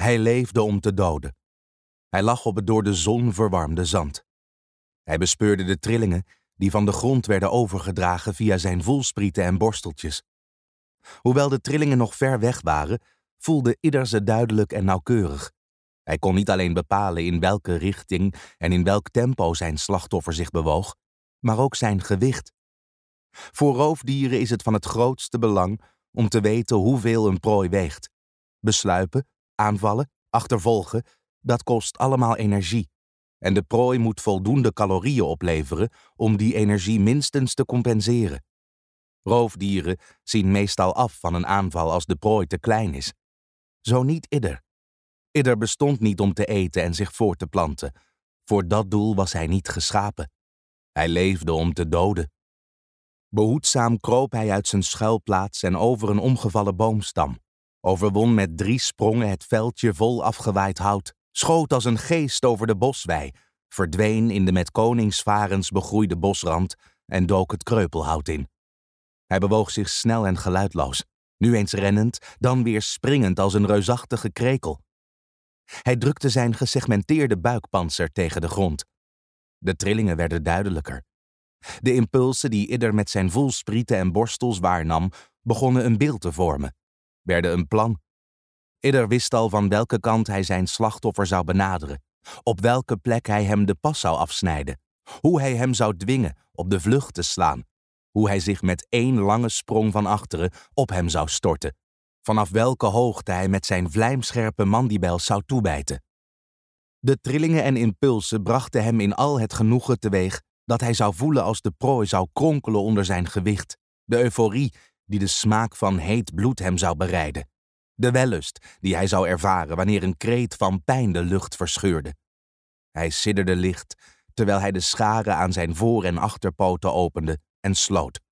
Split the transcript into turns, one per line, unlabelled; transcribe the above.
Hij leefde om te doden. Hij lag op het door de zon verwarmde zand. Hij bespeurde de trillingen die van de grond werden overgedragen via zijn voelsprieten en borsteltjes. Hoewel de trillingen nog ver weg waren, voelde ieder ze duidelijk en nauwkeurig. Hij kon niet alleen bepalen in welke richting en in welk tempo zijn slachtoffer zich bewoog, maar ook zijn gewicht. Voor roofdieren is het van het grootste belang om te weten hoeveel een prooi weegt. Besluipen, aanvallen, achtervolgen, dat kost allemaal energie. En de prooi moet voldoende calorieën opleveren om die energie minstens te compenseren. Roofdieren zien meestal af van een aanval als de prooi te klein is. Zo niet idder. Idder bestond niet om te eten en zich voort te planten. Voor dat doel was hij niet geschapen. Hij leefde om te doden. Behoedzaam kroop hij uit zijn schuilplaats en over een omgevallen boomstam, overwon met 3 sprongen het veldje vol afgewaaid hout, schoot als een geest over de boswei, verdween in de met koningsvarens begroeide bosrand en dook het kreupelhout in. Hij bewoog zich snel en geluidloos, nu eens rennend, dan weer springend als een reusachtige krekel. Hij drukte zijn gesegmenteerde buikpantser tegen de grond. De trillingen werden duidelijker. De impulsen die ieder met zijn voelsprieten en borstels waarnam, begonnen een beeld te vormen, werden een plan. Ieder wist al van welke kant hij zijn slachtoffer zou benaderen, op welke plek hij hem de pas zou afsnijden, hoe hij hem zou dwingen op de vlucht te slaan, hoe hij zich met 1 lange sprong van achteren op hem zou storten, vanaf welke hoogte hij met zijn vlijmscherpe mandibel zou toebijten. De trillingen en impulsen brachten hem in al het genoegen teweeg dat hij zou voelen als de prooi zou kronkelen onder zijn gewicht, de euforie die de smaak van heet bloed hem zou bereiden, de wellust die hij zou ervaren wanneer een kreet van pijn de lucht verscheurde. Hij sidderde licht, terwijl hij de scharen aan zijn voor- en achterpoten opende en sloot.